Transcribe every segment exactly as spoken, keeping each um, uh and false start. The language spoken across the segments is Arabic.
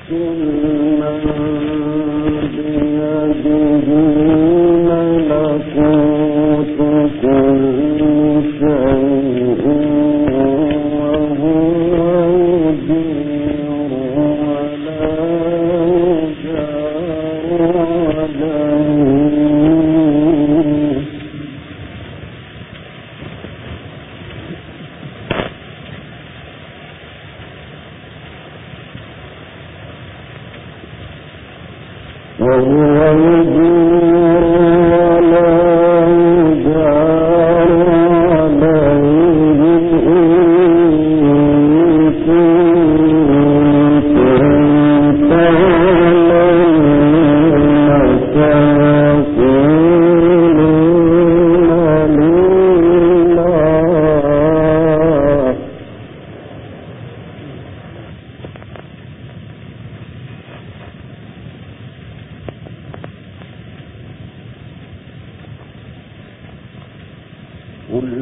قل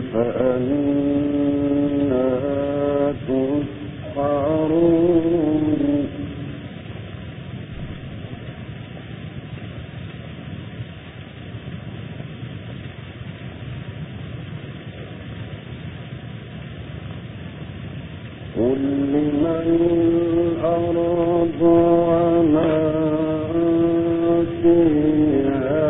فأنا تسحرون قل لمن الأرض وما فيها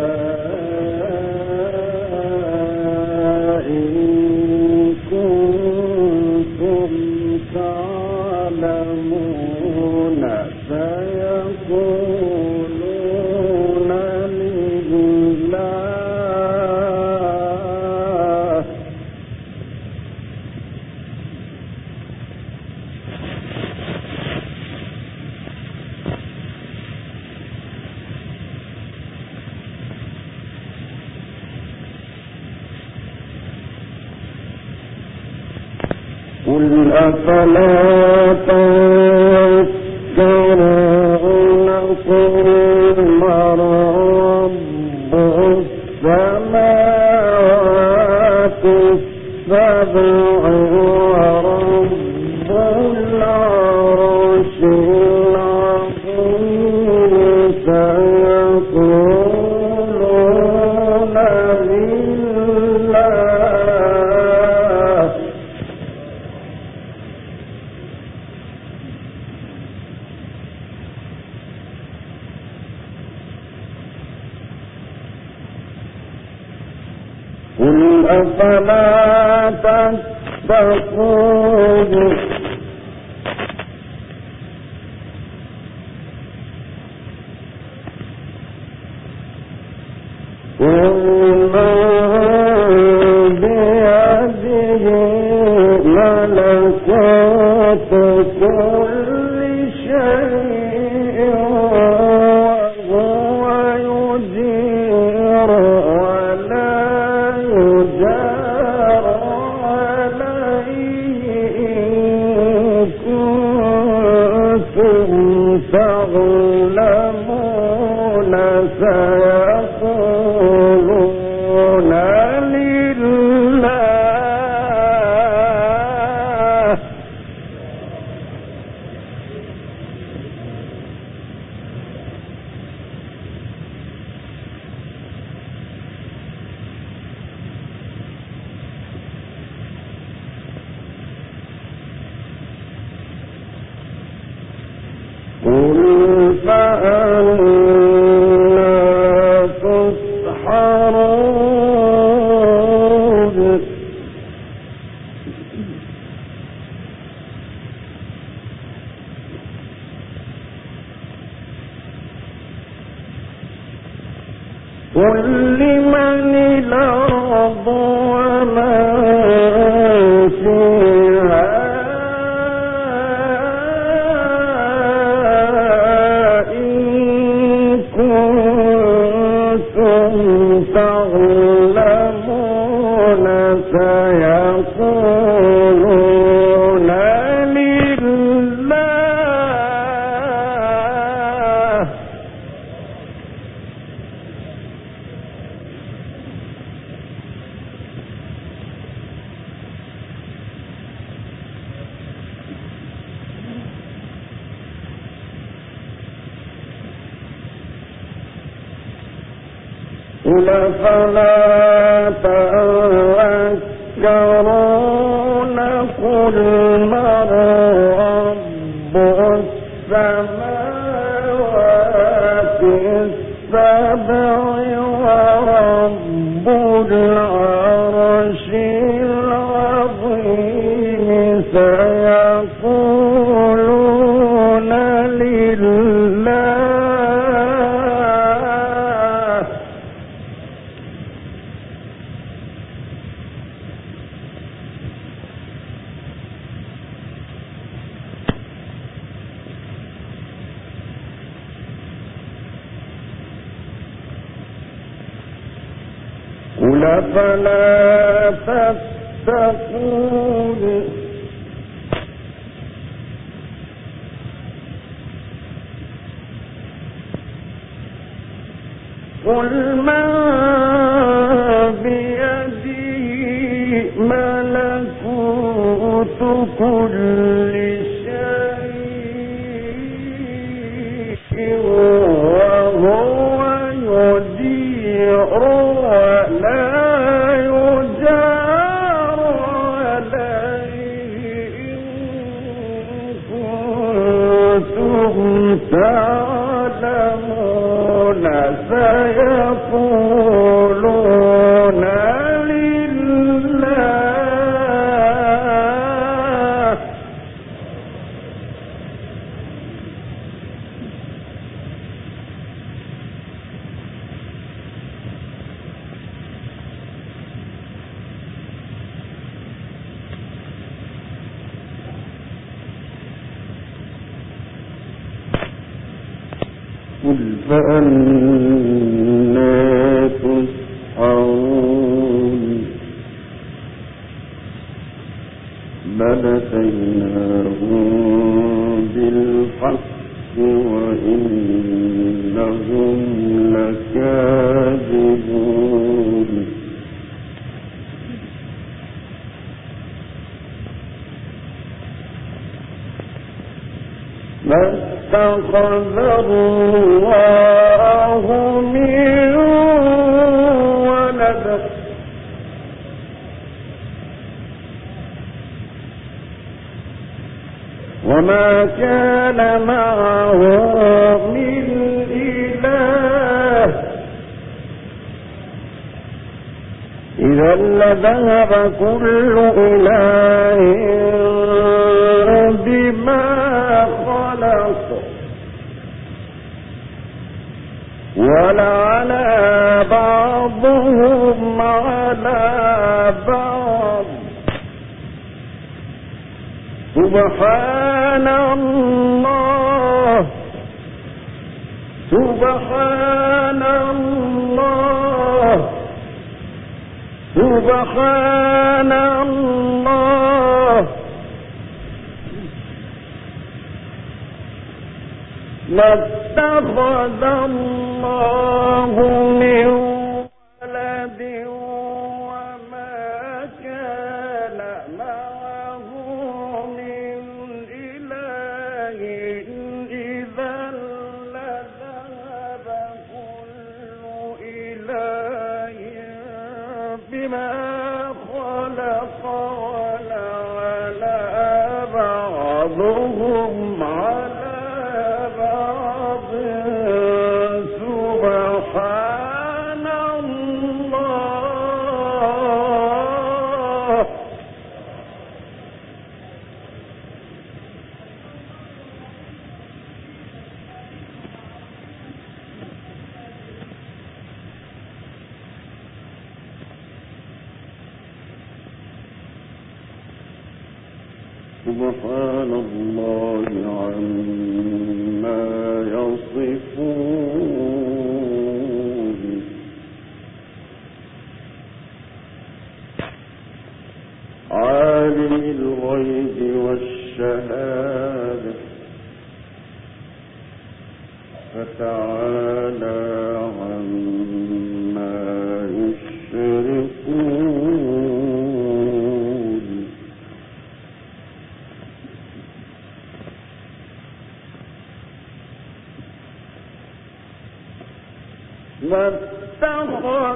قل أفلا تذكرون قل من رب السماوات السبع ورب العرش العظيم سيقولون لله قل أفلا تتقون قل من بيده ملكوت كل شيء وهو يجير تعلمون سيقولون لله قل فأنا تسحرون قل لمن الأرض وما فيها تعلمون قل فلا تذكرون قل من رب السماوات السبع ورب العرش العظيم سيقولون لله قل فلا تتقون قل من بيده ملكوت كل شيء وهو يجير ولا يجار عليه إن كنتم تعلمون سيقولون لله قل فأنى تسحرون بل أتيناهم بالحق وإنهم لكاذبون ما اتخذ الله من ولد وما كان معه من إله إذا لذهب كل إله بما خلق ولعلى بعضهم على بعض سبحان الله سبحان الله سبحان الله ما اتخذ الله من ولد وما كان معه من إله إذا لذهب كل إله بما خلق ولعلى بعضهم على سبحان الله سبحان الله عما يصفون عالم الغيب والشهادة فتعالى عما يشركون ما اتخذ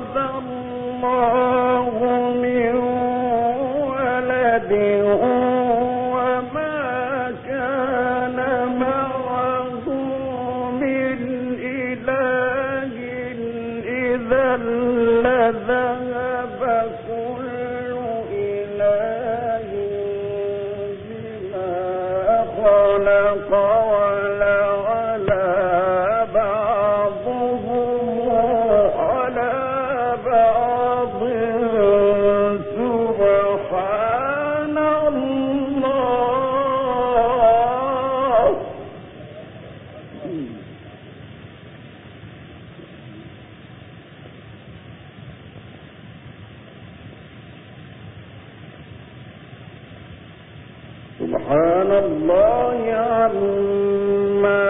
سبحان الله عما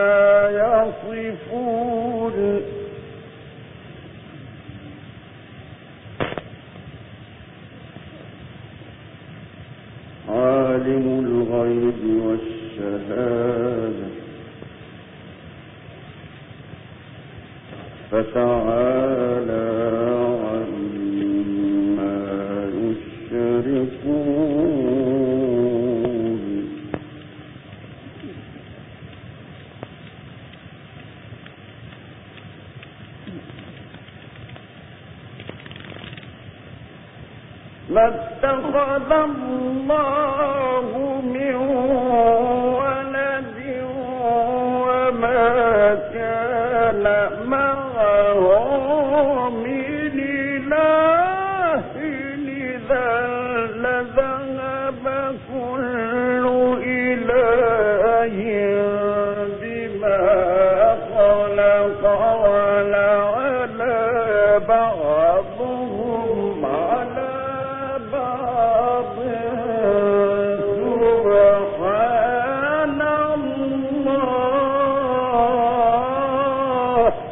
يصفون عالم الغيب والشهادة فتعالى عما يشركون ما اتخذ الله من ولد وما كان معه من إله إذا لذهب كل إله بما خلق ولعلى بعضهم على سبحان الله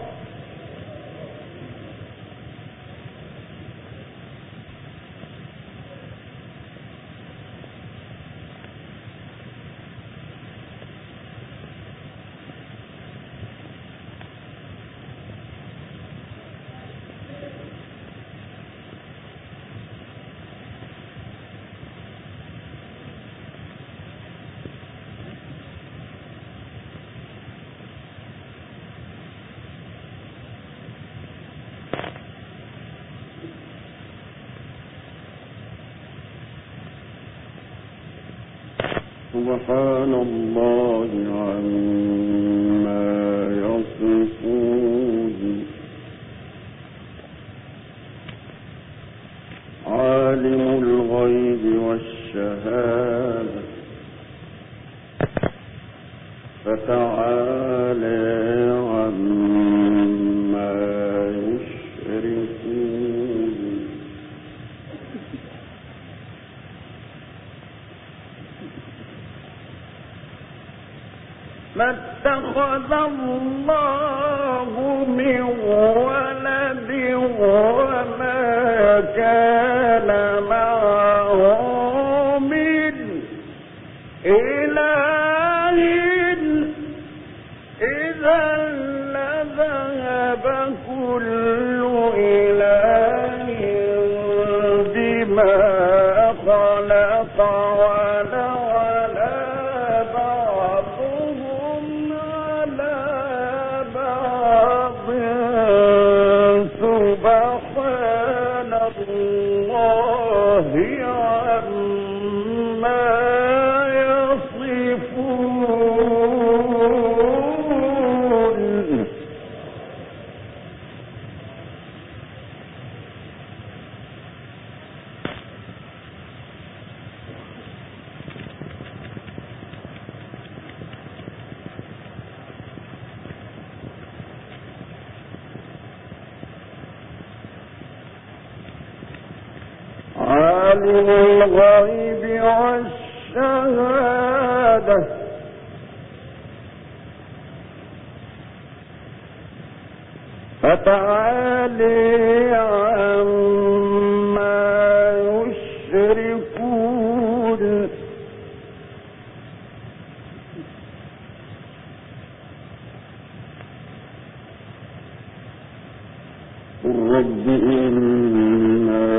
سبحان الله عما يصفون عالم الغيب والشهادة فتعالى عما يشركون ما اتخذ الله من ولد وما كان معه من إله إذا لذهب كل إله بما خلق ولعلى بعضهم على بعض سبحان الله عما يصفون عالم الغيب والشهادة فتعالى عما يشركون قل رب إما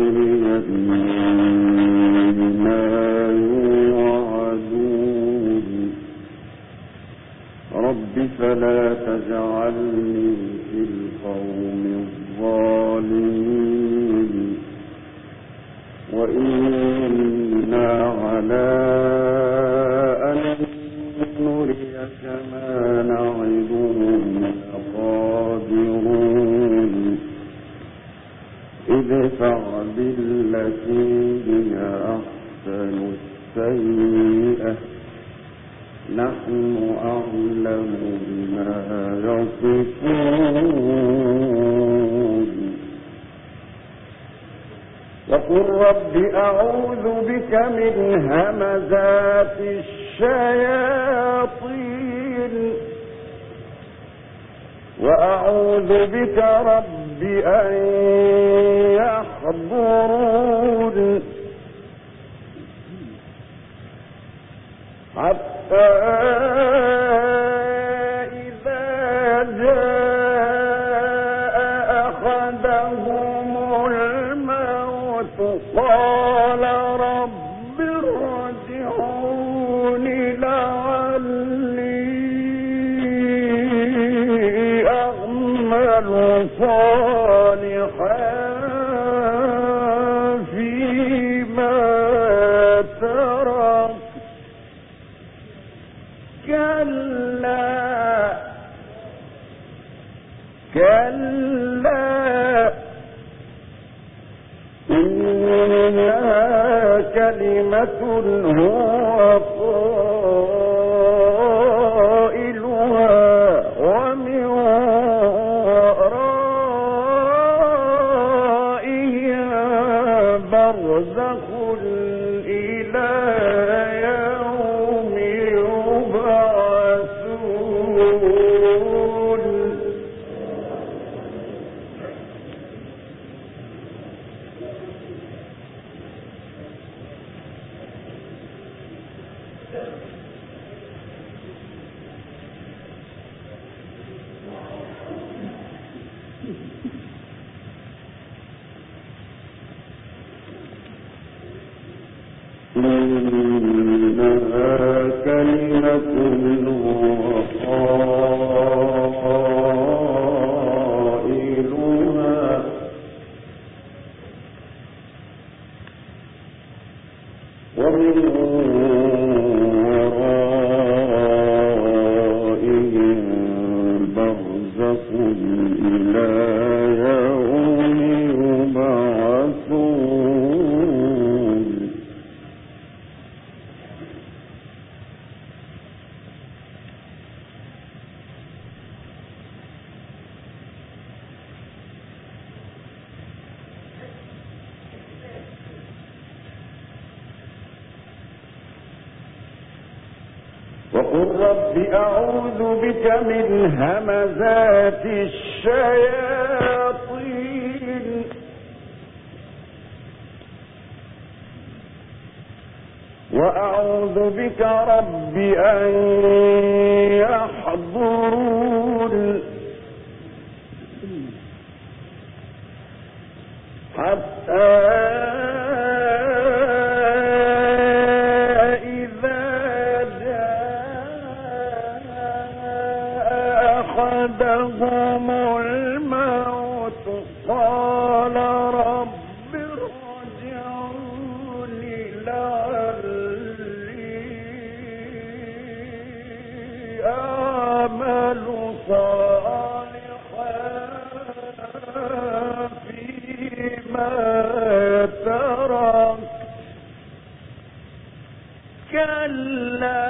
تريني ما يوعدون رب فلا تجعلني في القوم الظالمين وإنا على أن نريك ما نعدهم لقادرون ادفع بالتي هي أحسن السيئة نحن أعلم بما يصفون وقل رب أعوذ بك من همزات الشياطين وأعوذ بك رب أن يحضرون حتى إذا جاء أحدهم الموت قال رب ارجعون لعلي أعمل صالحا فيما ترك كلا كلا إنها كلمة هو قائلها ومن ورائها برزخ إلى يوم يبعثون إنها كلمة هو قائلها ومن ورائهم برزخ إلى يوم يبعثون وقل رب أعوذ بك من همزات الشياطين وأعوذ بك رب أن يحضرون حتى أحدهم الموت قال رب ارجعون لعلي أعمل صالحا فيما ترك كلا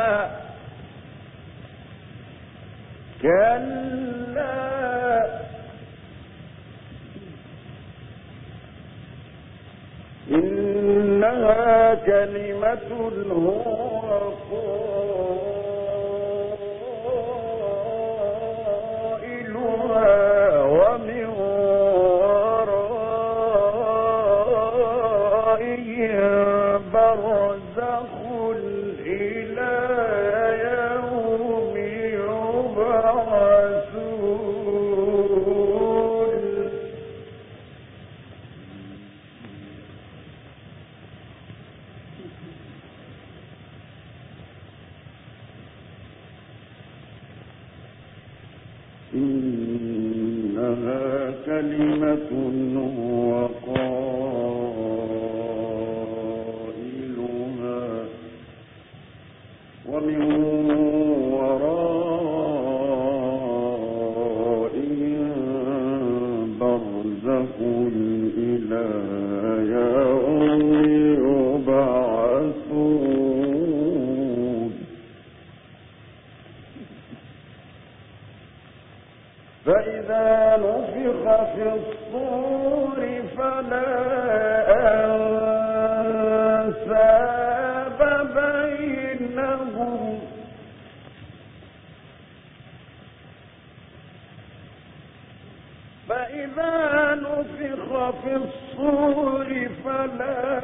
كلا إنها كلمة هو قائلها ومن ورائهم برزخ إلى يوم يبعثون إنها كلمة هو قائلها في الصور فلا أنساب بينهم فإذا نفخ في الصور فلا